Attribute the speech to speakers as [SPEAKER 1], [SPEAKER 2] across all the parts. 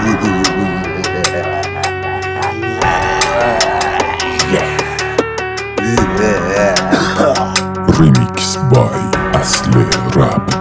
[SPEAKER 1] ریمیکس بای اصل رپ.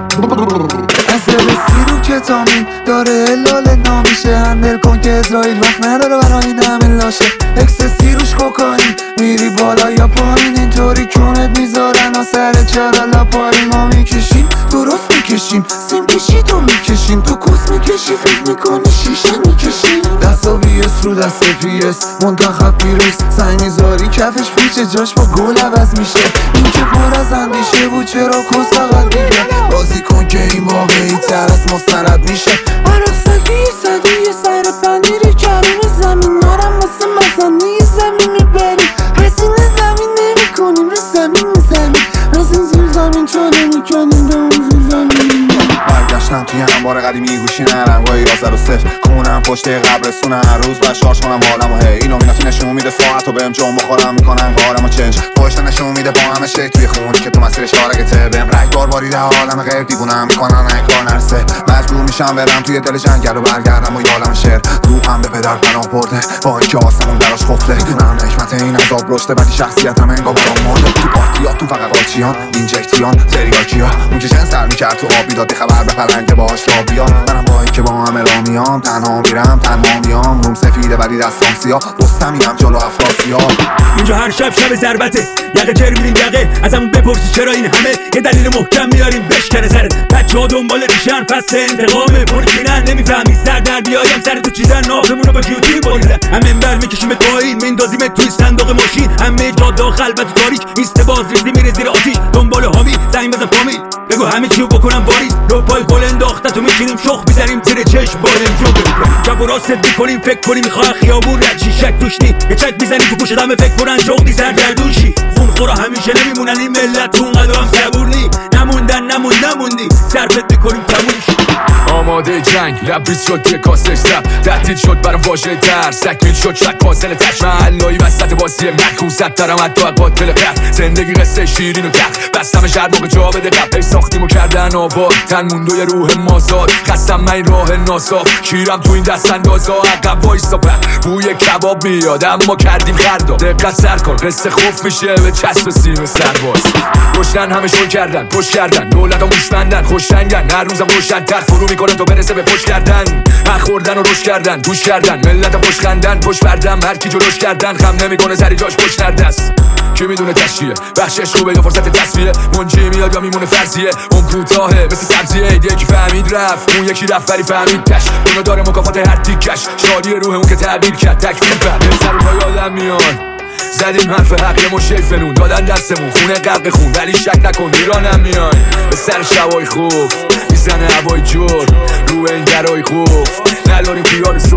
[SPEAKER 2] اصل رو کتامین داره لاله نامیشه. هندل کن که اسرائیل وقت نداره برای این همه لاشه. اکسسی روش کوکائین میری بالا یا پایین، اینطوری کونت میذارن و سر چرا لاپاری. ما میکشیم درست میکشیم، سیم کشی تو میکشیم، تو کس میکشی فکر میکنی شیشه میکشیم. دستا بیس رو دست پیس منتخب پیروز، سنگ میذاری کفش پیچه جاش با گل عوض میشه. این که پر از اندیشه بود چرا کس فقط دیگه بازی کن که این واقعی تر از مستند میشه. عرصگی صدی سر پنیری کریم زمین نارم واسه مزنی زمین میبریم. رسین زمین نمی کنیم رو زمین میزنیم، رسین زیر زمین چاره میکنیم به اون زیر زمین. برگشتم توی انبار قدیمی گوشی نرنگای 11 و 0 کونم پشت قبرستون هر روز باید شارژ کنم حالم و هی ایلومیناتی نشون میده ساعت و بهم جون بخورم میکنن کارم و چنج پشت نشون میده با همه شک توی خون که تو مسیرش حرکته بهم رگبار باریده عالم غیر دیوونم میکنن کار نرسه. مجبور میشم برم توی دل جنگل و برگردم و یالم شعر روحم به پدر پناه برده با اینکه آسمون براش خفته. دونم حکمت این عذاب رشته ولی شخصیتم انگار برام مرده. تو پارتیاتون فقط قاچیان اینجکتیان تریاکیا اون که جن سر میکرد تو آبی داد خبر به پلنگ باهاش را بیان. منم با اینکه با همه را میام تنها میرم تنها میام. روم سفیده ولی دستام سیاه رستمیم جلو افراسیاب.
[SPEAKER 3] اینجا هر شب شب ضربته یقه جر میدیم یقه ازمون بپرسی چرا این همه یه دلیل محکم میاریم بشکنه سرت. بچه ها دنبال ریشن فصل انتقامه پرچینن نمیفهمی سر در بیایم سر تو چیزن ناخمون رو با کیوتی بریدن. همه بر میکشیم به پایین میندازیم توی صندوق ماشین. همه جا داخل و تاریک ایست باز ریزی میره زیر آتیش دنبال حامی زنگ بزن فامیل بگو همه چیو بکنم بارید رو پای گل انداخته تو میشینیم شخ میزنیم زیر چشم بالم جو جب و راست میکنیم فکر کنیم میخواه خیابون رد شی شک توش نی یه چک میزنیم تو گوشت همه فکر کنن جغدی سرگردوشی خون خورا همیشه نمیمونن این ملت اون قدر هم صبور نی نموندی صرفت میکنیم تمومش.
[SPEAKER 4] آماده جنگ لبریز شد یه کاسش زب تهدید شد برام واژه ترس تکمیل شد شک پازل تش محلایی وسط بازی مخوصت دارم حتی قاتل قهر. زندگی قصه شیرین و تخت بستم شهر موقع جا بده قبل ساختیم و کردن آباد تن موند و یه روح مازاد خستم من این راه ناصاف شیرم تو این دست اندازا عقب وایستا پر بوی کباب میاد اما کردیم خردا دقت سر کن قصه خوف میشه به چسب سیم سرباز. روشن همه شل کردن پشت کردن دولت ها موشمندن خوشنگن هر روزم روشن‌تر فرو میکنن تو برسه به پشت کردن خوردن و روش کردن گوش کردن ملت پشت خندن پشت بردم هر کی جلوش کردن خم نمیکنه سری جاش پشت نردست. کی میدونه تشیه بخشش خوبه یا فرصت تصفیه منجی میاد یا میمونه فرضیه اون کوتاهه مثل سبزیه یکی فهمید رفت اون یکی رفت ولی فهمید تش اونو داره مکافات هر تیکش شادی روح اون که تغییر کرد تکمیل بعد سر پای آدم میاد زدیم حرف حق مشی فنون دادن دستمون خونه غرق خون ولی شک نکن ایرانم میای به سر شبای خوف میزنه هوای جور رو این درای خوف نداریم خیال سو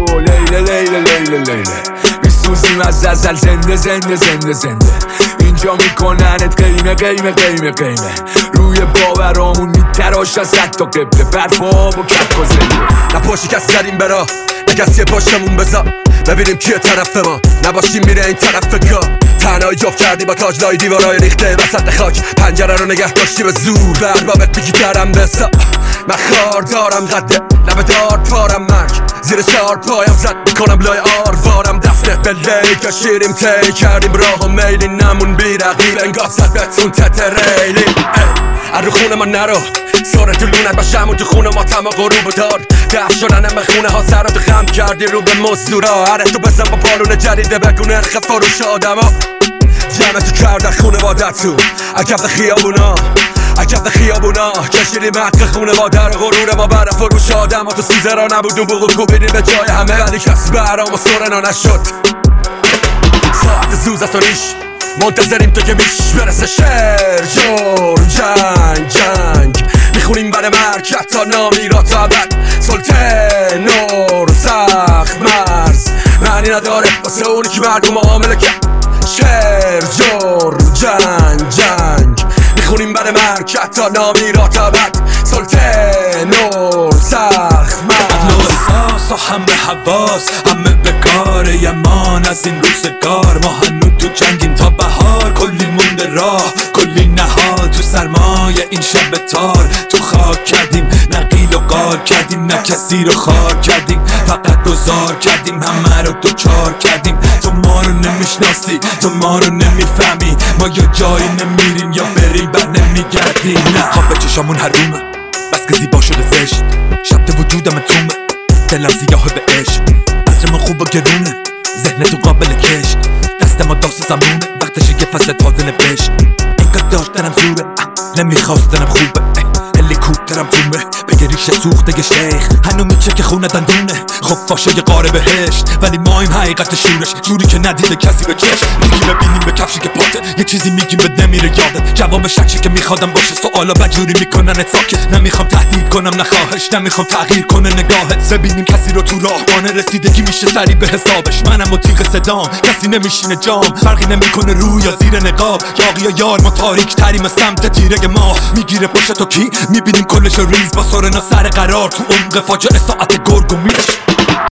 [SPEAKER 4] لیله میسوزیم از ازل زنده اینجا میکننت قیمه روی باورامون میتراش از حتی قبله برفاب و کپ و زنده.
[SPEAKER 5] نه پا شکست زدیم برا نه کسی پاشمون بذار ببینیم کیه طرف ما نباشیم میره این طرف کار تنهایی جفت کردی با تاج لای دیوارای ریخته وسط خاک پنجره رو نگه داشتی به زور بربابت بگی کردم بسا من خار دارم قده لبه دار پارم مرگ زیر چار پایم زد میکنم لای آروارم دفنه به لیکا شیریم تی کردیم راه و میلی نمون بی رقیب انگاه زد بتون تتریلی رو خونه ما نرو ساره تو لونت باشم و تو خونه ما تما غروب دار دف شدن همه خونه ها سر تو خم کردی رو به مزدورا هره تو بزن با پالون جدیده بگو نرخ فروش آدم ها جمع تو کردن خونه وادت تو عکف خیابونا کشیدیم حق خونه وادر غرور ما بر فروش آدم ها تو سوزه را نبودون بگو کوبیدیم به جای همه ولی کس برام و سورنا نشد ساعت زوز از تو ریش منتظریم تو که بیش برسه شعر جور جنگ میخونیم بر مرگ حتی نامی را تا ابد سلطه نور سخت مرز معنی نداره واسه اونی که مردم معامله کرد شعر جور جنگ میخونیم بر مرگ حتی نامی را تا ابد سلطه نور سخت مرز
[SPEAKER 6] عقل و احساس و همه حواس همه به کار یمان از این روزگار ما هنو تو جنگیم تا بهار کلی مونده راه کلی نهاد تو سرمایه این شب تار تو خاک کردیم نقیل و قال کردیم نه کسی رو خار کردیم فقط تو ما رو نمیفهمی، ما یا جایی نمیریم یا بریم بر نمیگردیم. نه خواب به چشامون حرومه، بس که زیبا شده زشت، شب وجودم تومه، دلم سیاه به عشق. عصر ما خوب و گرونه، ذهنتون قابل کشت، دست ما داست زمونه، وقتشه یه فصل تازه نوشت. انگار داشتنم زوره، نمیخواستنم خوبه، هلیکوپترم تومه، بگه ریشه سوخته شیخ هنو میچه که خونه دندونه. خب فاشه یه قاره بهشت، ولی ما این حقیقت شورش، جوری که ندیده کسی به چشم. میگیم ببینیم به کفشی که پاته، یه چیزی میگیم به نمیره یادت. جواب شکی که میخوادم باشه، سوالا بجوری میکننت ساکت. نمیخوام تهدید کنم نخواهش، نمیخوام تغییر کنه نگاهت. ببینیم کسی رو تو راهبانه رسیدگی میشه سری به حسابش. منم و تیغ صدام، کسی نمیشینه جام، فرقی نمیکنه رو یا زیر نقاب. یاقی یا یار ما تاریک تریم سمت تیره ما، میگیره پشت تو کی؟ میبینیم کلش ریز با سرنا سر قرار، تو عمق فاجعه ساعت گرگ و میش.